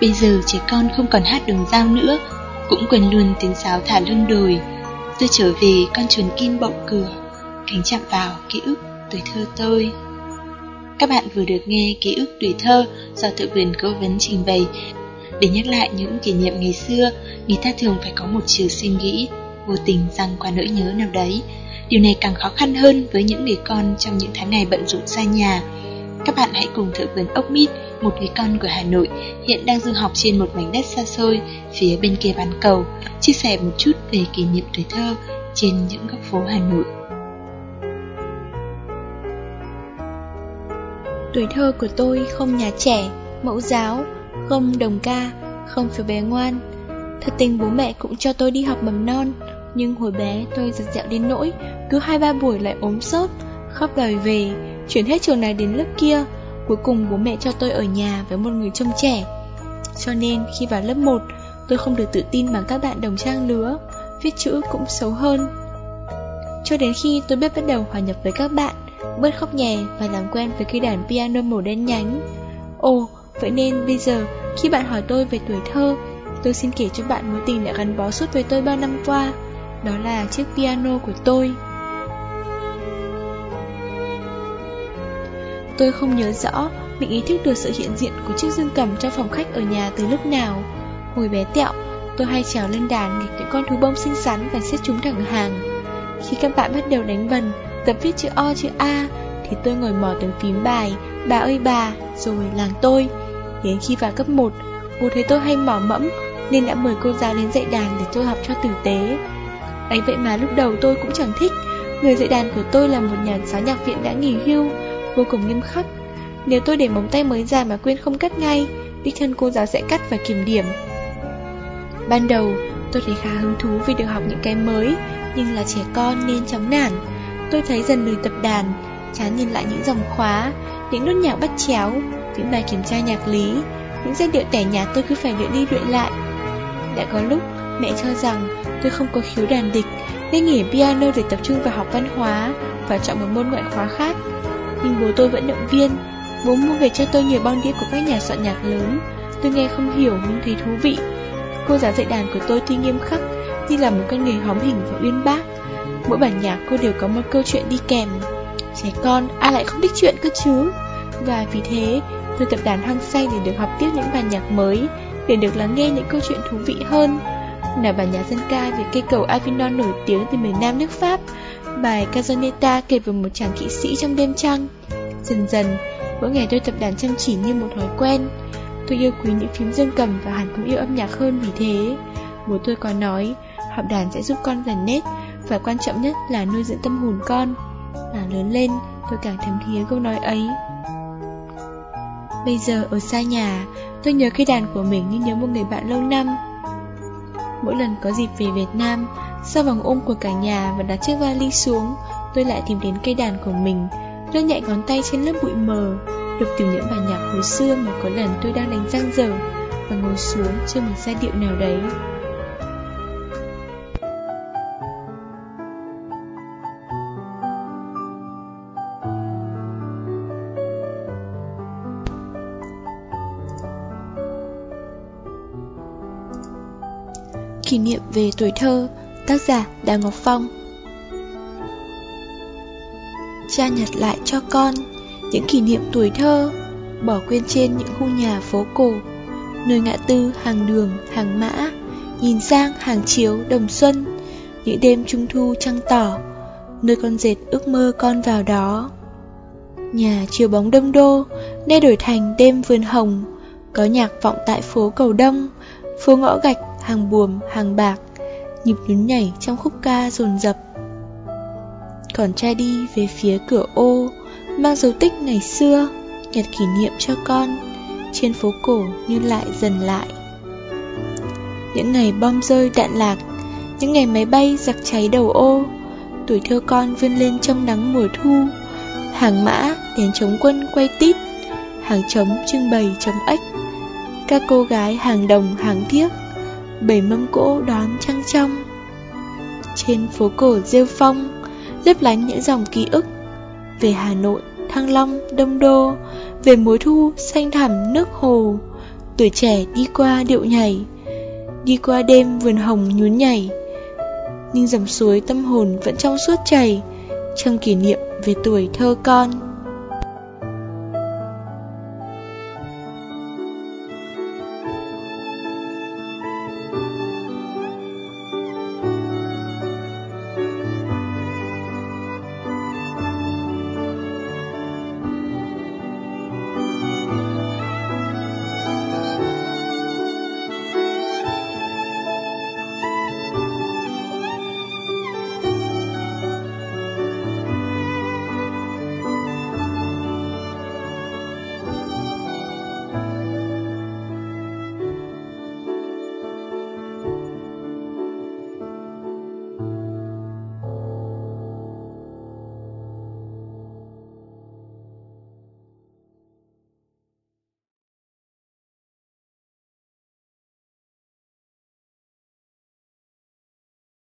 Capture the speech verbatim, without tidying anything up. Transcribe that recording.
Bây giờ trẻ con không còn hát đồng dao nữa, cũng quên luôn tiếng sáo thả lưng đồi. Tôi trở về con chuồn kim bọng cửa, cánh chạm vào ký ức tuổi thơ tôi. Các bạn vừa được nghe ký ức tuổi thơ do Thợ Vườn Cố Vấn trình bày. Để nhắc lại những kỷ niệm ngày xưa, người ta thường phải có một chiều suy nghĩ, vô tình giăng qua nỗi nhớ nào đấy. Điều này càng khó khăn hơn với những người con trong những tháng ngày bận rộn xa nhà. Các bạn hãy cùng Thợ Vườn Ốc Mít, một người con của Hà Nội, hiện đang du học trên một mảnh đất xa xôi phía bên kia bán cầu, chia sẻ một chút về kỷ niệm tuổi thơ trên những góc phố Hà Nội. Tuổi thơ của tôi không nhà trẻ, mẫu giáo, không đồng ca, không phiếu bé ngoan. Thật tình bố mẹ cũng cho tôi đi học mầm non, nhưng hồi bé tôi giật dẹo đến nỗi cứ hai ba buổi lại ốm sốt, khóc đòi về, chuyển hết trường này đến lớp kia. Cuối cùng bố mẹ cho tôi ở nhà với một người trông trẻ. Cho nên khi vào lớp một, tôi không được tự tin bằng các bạn đồng trang lứa, viết chữ cũng xấu hơn. Cho đến khi tôi biết bắt đầu hòa nhập với các bạn, bớt khóc nhè và làm quen với cây đàn piano màu đen nhánh. Ồ, vậy nên bây giờ khi bạn hỏi tôi về tuổi thơ, tôi xin kể cho bạn mối tình đã gắn bó suốt với tôi bao năm qua. Đó là chiếc piano của tôi. Tôi không nhớ rõ mình ý thức được sự hiện diện của chiếc dương cầm trong phòng khách ở nhà từ lúc nào. Hồi bé tẹo, tôi hay trèo lên đàn nghịch những con thú bông xinh xắn và xếp chúng thẳng hàng. Khi các bạn bắt đầu đánh vần, tập viết chữ O chữ A, thì tôi ngồi mò từng phím bài Bà ơi bà, rồi làng tôi. Đến khi vào cấp một, bố thấy tôi hay mỏ mẫm nên đã mời cô giáo đến dạy đàn để tôi học cho tử tế. Ấy vậy mà lúc đầu tôi cũng chẳng thích. Người dạy đàn của tôi là một nhà giáo nhạc viện đã nghỉ hưu, vô cùng nghiêm khắc. Nếu tôi để móng tay mới ra mà quên không cắt ngay, đích thân cô giáo sẽ cắt và kiểm điểm. Ban đầu tôi thấy khá hứng thú vì được học những cái mới, nhưng là trẻ con nên chóng nản. Tôi thấy dần lười tập đàn, chán nhìn lại những dòng khóa, những nốt nhạc bắt chéo, những bài kiểm tra nhạc lý, những giai điệu tẻ nhạt tôi cứ phải luyện đi luyện lại. Đã có lúc mẹ cho rằng tôi không có khiếu đàn địch nên nghỉ piano để tập trung vào học văn hóa và chọn một môn ngoại khóa khác. Nhưng bố tôi vẫn động viên. Bố mua về cho tôi nhiều băng đĩa của các nhà soạn nhạc lớn. Tôi nghe không hiểu nhưng thấy thú vị. Cô giáo dạy đàn của tôi tuy nghiêm khắc nhưng là một con người hóm hình và uyên bác. Mỗi bản nhạc cô đều có một câu chuyện đi kèm. Trẻ con ai lại không thích chuyện cơ chứ. Và vì thế tôi tập đàn hăng say để được học tiếp những bản nhạc mới, để được lắng nghe những câu chuyện thú vị hơn. Là bản nhạc dân ca về cây cầu Avignon nổi tiếng từ miền Nam nước Pháp, bài Canzonetta kể về một chàng kỵ sĩ trong đêm trăng. Dần dần, mỗi ngày tôi tập đàn chăm chỉ như một thói quen. Tôi yêu quý những phím dương cầm và hẳn cũng yêu âm nhạc hơn vì thế. Bố tôi có nói, học đàn sẽ giúp con rèn nét, và quan trọng nhất là nuôi dưỡng tâm hồn con. Mà lớn lên, tôi càng thấm thía câu nói ấy. Bây giờ ở xa nhà, tôi nhớ cây đàn của mình như nhớ một người bạn lâu năm. Mỗi lần có dịp về Việt Nam, sau vòng ôm của cả nhà và đặt chiếc vali xuống, tôi lại tìm đến cây đàn của mình, đưa nhẹ ngón tay trên lớp bụi mờ, lục tìm những bản nhạc hồi xưa mà có lần tôi đang đánh dang dở, và ngồi xuống chơi một giai điệu nào đấy. Kỷ niệm về tuổi thơ, tác giả Đào Ngọc Phong. Cha nhặt lại cho con những kỷ niệm tuổi thơ, bỏ quên trên những khu nhà phố cổ, nơi ngã tư hàng đường, hàng mã, nhìn sang hàng chiếu đồng xuân, những đêm trung thu trăng tỏ, nơi con dệt ước mơ con vào đó. Nhà chiều bóng đông đô, nay đổi thành đêm vườn hồng, có nhạc vọng tại phố Cầu Đông, phố ngõ gạch, hàng buồm, hàng bạc, nhịp nhún nhảy trong khúc ca dồn dập. Còn cha đi về phía cửa ô, mang dấu tích ngày xưa, nhặt kỷ niệm cho con, trên phố cổ như lại dần lại. Những ngày bom rơi đạn lạc, những ngày máy bay giặc cháy đầu ô, tuổi thơ con vươn lên trong nắng mùa thu. Hàng mã, đèn chống quân quay tít, hàng trống trưng bày trống ếch, các cô gái hàng đồng hàng thiếc, bầy mâm cỗ đón trăng trong. Trên phố cổ Rêu Phong, lấp lánh những dòng ký ức về Hà Nội, Thăng Long, Đông Đô, về mùa thu xanh thẳm nước hồ, tuổi trẻ đi qua điệu nhảy, đi qua đêm vườn hồng nhún nhảy. Nhưng dòng suối tâm hồn vẫn trong suốt chảy, trong kỷ niệm về tuổi thơ con.